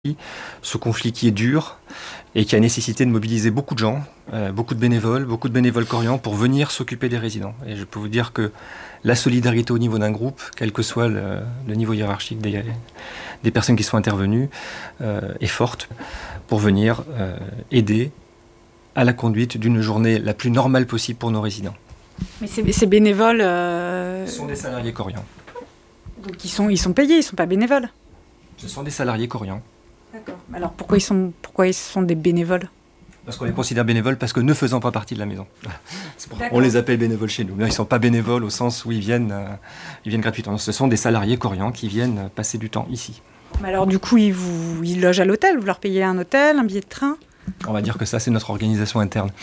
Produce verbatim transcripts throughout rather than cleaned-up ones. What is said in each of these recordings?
Ce conflit qui est dur et qui a nécessité de mobiliser beaucoup de gens, euh, beaucoup de bénévoles, beaucoup de bénévoles Korian pour venir s'occuper des résidents. Et je peux vous dire que la solidarité au niveau d'un groupe, quel que soit le, le niveau hiérarchique des, des personnes qui sont intervenues, euh, est forte pour venir euh, aider à la conduite d'une journée la plus normale possible pour nos résidents. Mais ces, ces bénévoles... Euh... Ce sont des salariés Korian. Donc ils sont, ils sont payés, ils ne sont pas bénévoles? Ce sont des salariés Korian. D'accord. Alors pourquoi ils sont, pourquoi ils sont des bénévoles? Parce qu'on les considère bénévoles parce que ne faisant pas partie de la maison. On les appelle bénévoles chez nous. Là, ils ne sont pas bénévoles au sens où ils viennent, euh, ils viennent gratuitement. Ce sont des salariés Korian qui viennent passer du temps ici. Mais alors du coup, ils, vous, ils logent à l'hôtel? Vous leur payez un hôtel, un billet de train? On va dire que ça, c'est notre organisation interne.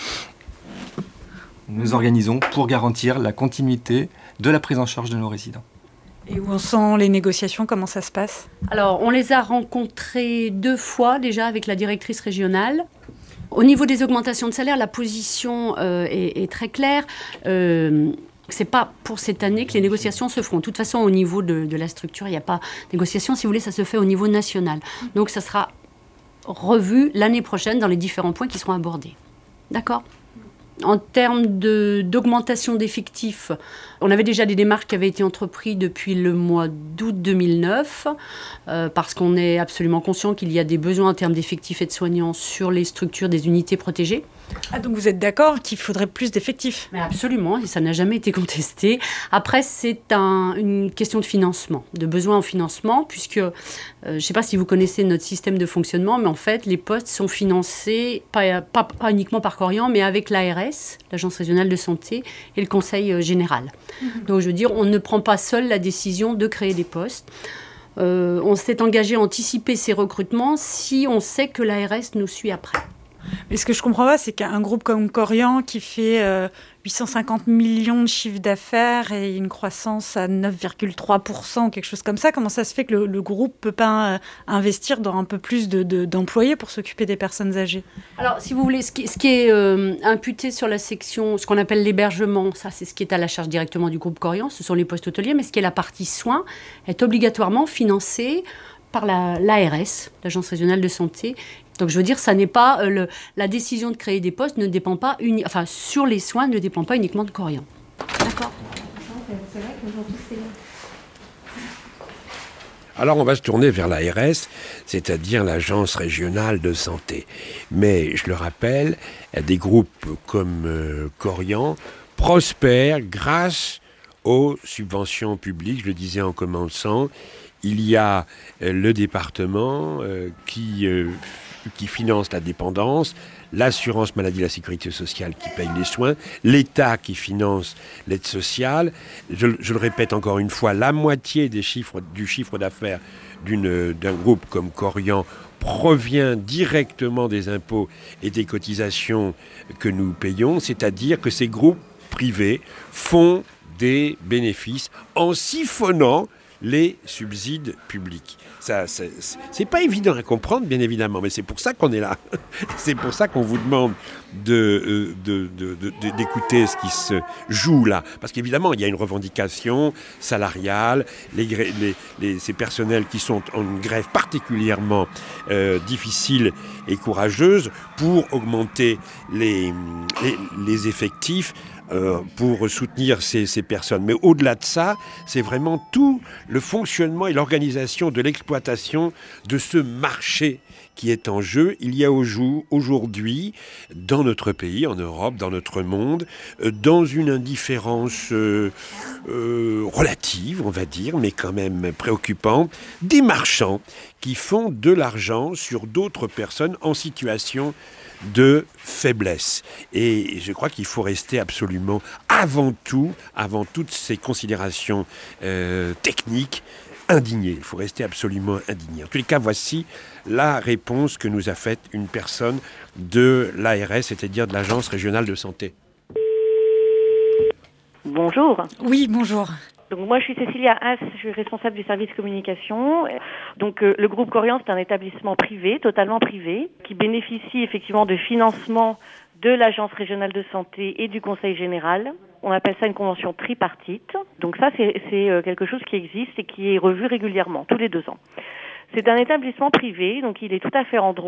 Nous organisons pour garantir la continuité de la prise en charge de nos résidents. Et où en sont les négociations? Comment ça se passe? Alors, on les a rencontrés deux fois déjà avec la directrice régionale. Au niveau des augmentations de salaire, la position euh, est, est très claire. Euh, c'est pas pour cette année que les négociations se feront. De toute façon, au niveau de, de la structure, il n'y a pas de négociation. Si vous voulez, ça se fait au niveau national. Donc, ça sera revu l'année prochaine dans les différents points qui seront abordés. D'accord ? En termes de, d'augmentation d'effectifs, on avait déjà des démarches qui avaient été entreprises depuis le mois d'août deux mille neuf, euh, parce qu'on est absolument conscient qu'il y a des besoins en termes d'effectifs et de soignants sur les structures des unités protégées. Ah, donc vous êtes d'accord qu'il faudrait plus d'effectifs? Mais absolument, et ça n'a jamais été contesté. Après, c'est un, une question de financement, de besoin en financement, puisque euh, je ne sais pas si vous connaissez notre système de fonctionnement, mais en fait, les postes sont financés, pas, pas, pas uniquement par Korian, mais avec l'A R S, l'Agence régionale de santé, et le Conseil euh, général. Mmh. Donc, je veux dire, on ne prend pas seul la décision de créer des postes. Euh, on s'est engagé à anticiper ces recrutements si on sait que l'A R S nous suit après. Mais ce que je comprends pas, c'est qu'un groupe comme Korian qui fait euh, huit cent cinquante millions de chiffre d'affaires et une croissance à neuf virgule trois pour cent ou quelque chose comme ça, comment ça se fait que le, le groupe peut pas euh, investir dans un peu plus de, de, d'employés pour s'occuper des personnes âgées? Alors, si vous voulez, ce qui, ce qui est euh, imputé sur la section, ce qu'on appelle l'hébergement, ça c'est ce qui est à la charge directement du groupe Korian, ce sont les postes hôteliers, mais ce qui est la partie soins est obligatoirement financé par la, l'A R S, l'Agence régionale de santé. Donc, je veux dire, ça n'est pas euh, le, la décision de créer des postes ne dépend pas uni, enfin sur les soins ne dépend pas uniquement de Korian. D'accord. C'est vrai qu'aujourd'hui c'est. Alors, on va se tourner vers l'A R S, c'est-à-dire l'Agence régionale de santé. Mais, je le rappelle, des groupes comme euh, Korian prospèrent grâce aux subventions publiques. Je le disais en commençant, il y a euh, le département euh, qui, euh, qui finance la dépendance, l'assurance maladie, la sécurité sociale qui paye les soins, l'État qui finance l'aide sociale. Je, je le répète encore une fois, la moitié des chiffres, du chiffre d'affaires d'une, d'un groupe comme Korian provient directement des impôts et des cotisations que nous payons, c'est-à-dire que ces groupes privés font des bénéfices en siphonnant les subsides publics. Ça, c'est, c'est pas évident à comprendre, bien évidemment, mais c'est pour ça qu'on est là. C'est pour ça qu'on vous demande de, de, de, de, de, d'écouter ce qui se joue là. Parce qu'évidemment, il y a une revendication salariale, les, les, les, ces personnels qui sont en une grève particulièrement euh, difficile et courageuse pour augmenter les, les, les effectifs, Euh, pour soutenir ces, ces personnes. Mais au-delà de ça, c'est vraiment tout le fonctionnement et l'organisation de l'exploitation de ce marché qui est en jeu. Il y a au jour, aujourd'hui, dans notre pays, en Europe, dans notre monde, euh, dans une indifférence euh, euh, relative, on va dire, mais quand même préoccupante, des marchands qui font de l'argent sur d'autres personnes en situation de faiblesse. Et je crois qu'il faut rester absolument, avant tout, avant toutes ces considérations euh, techniques, indigné. Il faut rester absolument indigné. En tous les cas, voici la réponse que nous a faite une personne de l'A R S, c'est-à-dire de l'Agence régionale de santé. Bonjour. Oui, bonjour. Donc moi je suis Cécilia Haas, je suis responsable du service communication. Donc euh, le groupe Korian, c'est un établissement privé, totalement privé, qui bénéficie effectivement de financement de l'Agence régionale de santé et du Conseil général. On appelle ça une convention tripartite. Donc ça c'est, c'est quelque chose qui existe et qui est revu régulièrement, tous les deux ans. C'est un établissement privé, donc il est tout à fait en droit.